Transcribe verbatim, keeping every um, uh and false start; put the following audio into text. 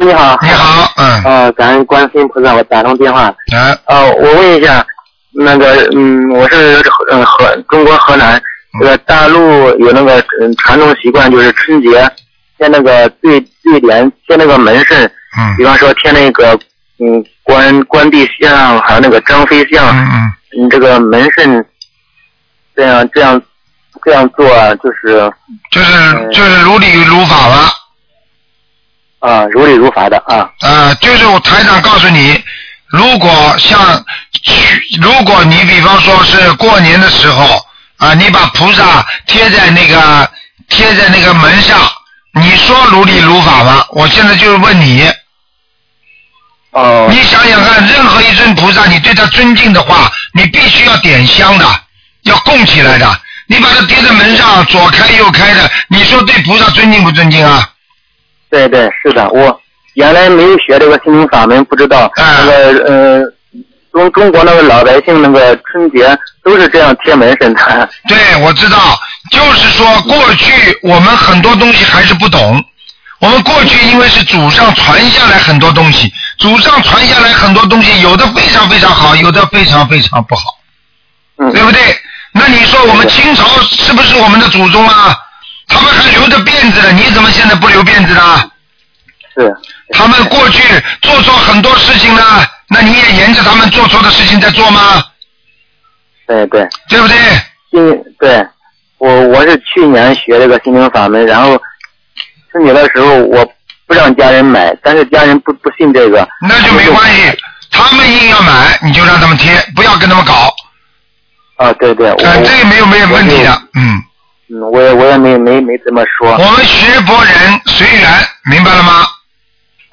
你好。 你好，嗯。 呃，感恩观世音菩萨，我打通电话。 啊。 呃，我问一下，那个，嗯，我是呃河中国河南，这个大陆有那个嗯传统习惯，就是春节贴那个对对联，贴那个门神， 嗯。 比方说贴那个嗯关关帝像，还有那个张飞像， 嗯嗯。 嗯，这个门神这样这样这样做啊，就是就是就是如理如法了。 啊，如理如法的啊。 啊，就是我台长告诉你，如果像，如果你比方说是过年的时候啊，你把菩萨贴在那个贴在那个门上，你说如理如法吗？我现在就是问你。 哦。 你想想看，任何一尊菩萨，你对他尊敬的话，你必须要点香的，要供起来的。你把它贴在门上，左开右开的，你说对菩萨尊敬不尊敬啊？ 对对，是的，我原来没有学这个心灵法门，不知道、嗯、那个呃，中中国那个老百姓那个春节都是这样贴门神的。 对，我知道，就是说过去我们很多东西还是不懂，我们过去因为是祖上传下来很多东西，祖上传下来很多东西，有的非常非常好，有的非常非常不好， 嗯、 对不对？那你说我们清朝是不是我们的祖宗啊？他们还留着辫子的，你怎么现在不留辫子呢？ 是。 他们过去做错很多事情呢，那你也沿着他们做错的事情在做吗？ 对对。 对不对？ 嗯，对。我我是去年学这个心灵法门，然后春节的时候我不让家人买，但是家人不不信这个。 那就没关系，他们硬要买，你就让他们贴，不要跟他们搞。 啊，对对。 啊，这个没有没有问题的，嗯。 嗯，我也我也没没没这么说。 我们学佛人随缘，明白了吗？